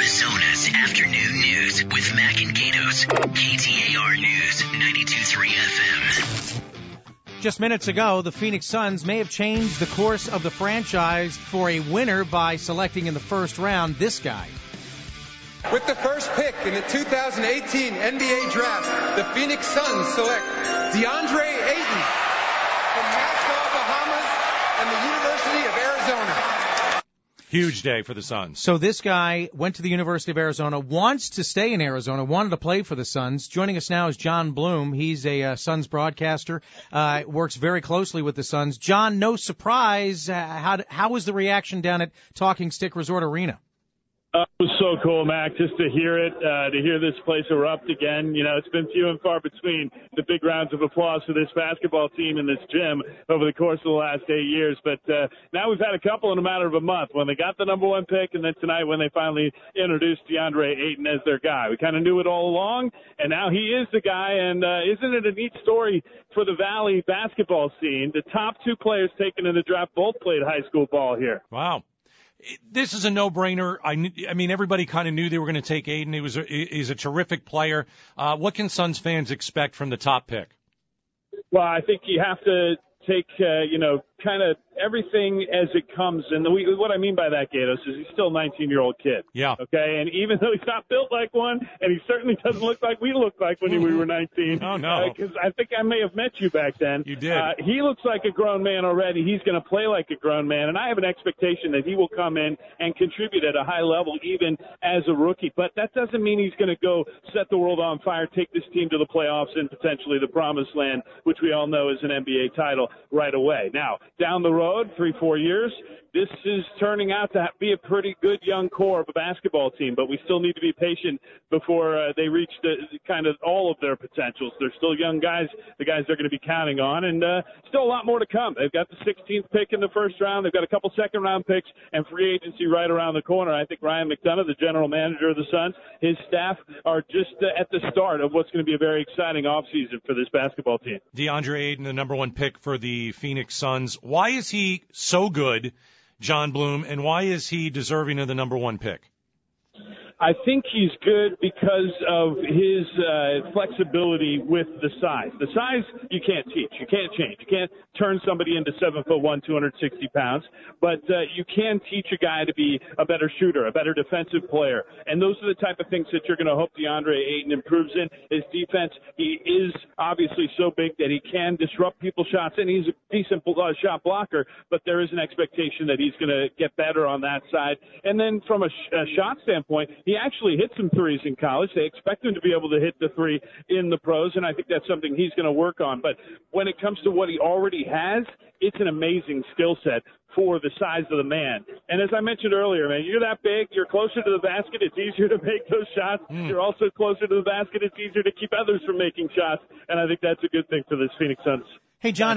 Arizona's afternoon news with Mac and Gatos. KTAR News, 92.3 FM. Just minutes ago, the Phoenix Suns may have changed the course of the franchise for a winner by selecting in the first round this guy. With the first pick in the 2018 NBA Draft, the Phoenix Suns select DeAndre Ayton from Nassau, Bahamas, and the University of Arizona. Huge day for the Suns. So this guy went to the University of Arizona, wants to stay in Arizona, wanted to play for the Suns. Joining us now is John Bloom. He's a Suns broadcaster, works very closely with the Suns. John, no surprise. How was the reaction down at Talking Stick Resort Arena? It was so cool, Mac, just to hear it, to hear this place erupt again. You know, it's been few and far between the big rounds of applause for this basketball team in this gym over the course of the last 8 years. But now we've had a couple in a matter of a month, when they got the number one pick, and then tonight when they finally introduced DeAndre Ayton as their guy. We kind of knew it all along, and now he is the guy. And isn't it a neat story for the Valley basketball scene? The top two players taken in the draft both played high school ball here. Wow. This is a no-brainer. I mean, everybody kind of knew they were going to take Ayton. He's a terrific player. What can Suns fans expect from the top pick? Well, I think you have to take, kind of everything as it comes. And what I mean by that, Gatos, is he's still a 19-year-old kid. Yeah. Okay? And even though he's not built like one, and he certainly doesn't look like we looked like when we were 19. Oh, no. Because I think I may have met you back then. You did. He looks like a grown man already. He's going to play like a grown man. And I have an expectation that he will come in and contribute at a high level, even as a rookie. But that doesn't mean he's going to go set the world on fire, take this team to the playoffs and potentially the promised land, which we all know is an NBA title right away. Now, down the road, 3-4 years, this is turning out to be a pretty good young core of a basketball team, but we still need to be patient before they reach the kind of all of their potentials. They're still young guys, the guys they're going to be counting on, and still a lot more to come. They've got the 16th pick in the first round. They've got a couple second-round picks and free agency right around the corner. I think Ryan McDonough, the general manager of the Suns, his staff are just at the start of what's going to be a very exciting offseason for this basketball team. DeAndre Ayton, the number one pick for the Phoenix Suns. Why is he so good, John Bloom, and why is he deserving of the number one pick? I think he's good because of his flexibility with the size. The size you can't teach. You can't change. You can't turn somebody into 7'1", 260 pounds, but you can teach a guy to be a better shooter, a better defensive player. And those are the type of things that you're going to hope DeAndre Ayton improves in. His defense, he is obviously so big that he can disrupt people's shots, and he's a decent shot blocker, but there is an expectation that he's going to get better on that side. And then from a shot standpoint, he actually hit some threes in college. They expect him to be able to hit the three in the pros, and I think that's something he's going to work on. But when it comes to what he already has, it's an amazing skill set for the size of the man. And as I mentioned earlier, man, you're that big, you're closer to the basket, it's easier to make those shots. You're also closer to the basket, it's easier to keep others from making shots, and I think that's a good thing for this Phoenix Suns. Hey, John,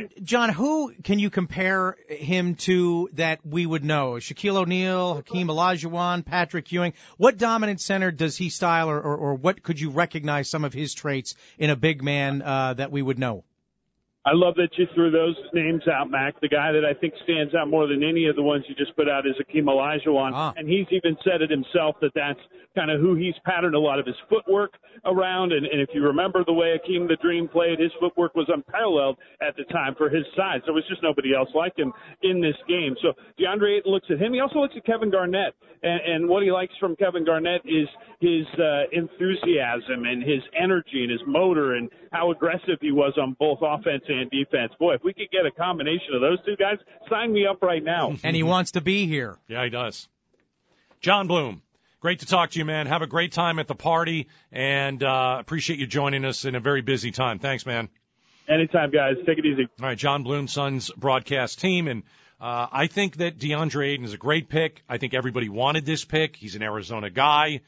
who can you compare him to that we would know? Shaquille O'Neal, Hakeem Olajuwon, Patrick Ewing. What dominant center does he style, or what could you recognize some of his traits in a big man that we would know? I love that you threw those names out, Mac. The guy that I think stands out more than any of the ones you just put out is Hakeem Olajuwon. And he's even said it himself that that's kind of who he's patterned a lot of his footwork around. And if you remember the way Hakeem the Dream played, his footwork was unparalleled at the time for his size. There was just nobody else like him in this game. So DeAndre Ayton looks at him. He also looks at Kevin Garnett. And what he likes from Kevin Garnett is his enthusiasm and his energy and his motor and how aggressive he was on both offense and defense. Boy, if we could get a combination of those two guys, sign me up right now. And he wants to be here. Yeah, he does. John Bloom, great to talk to you, man. Have a great time at the party, and appreciate you joining us in a very busy time. Thanks, man. Anytime, guys. Take it easy. All right, John Bloom, Suns broadcast team, and I think that DeAndre Ayton is a great pick. I think everybody wanted this pick. He's an Arizona guy,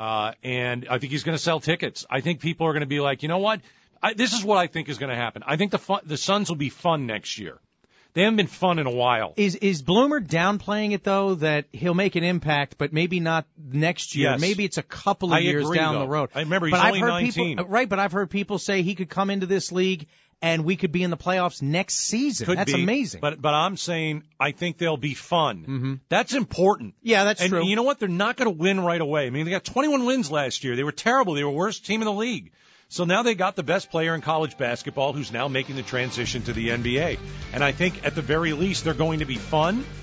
and I think he's going to sell tickets. I think people are going to be like, you know what? This is what I think is going to happen. I think the Suns will be fun next year. They haven't been fun in a while. Is Bloomer downplaying it, though, that he'll make an impact, but maybe not next year? Yes. Maybe it's a couple of years down the road. I remember he's only 19. Right, but I've heard people say he could come into this league and we could be in the playoffs next season. That's amazing. But I'm saying I think they'll be fun. Mm-hmm. That's important. Yeah, that's true. And you know what? They're not going to win right away. I mean, they got 21 wins last year. They were terrible. They were the worst team in the league. So now they got the best player in college basketball who's now making the transition to the NBA. And I think at the very least they're going to be fun.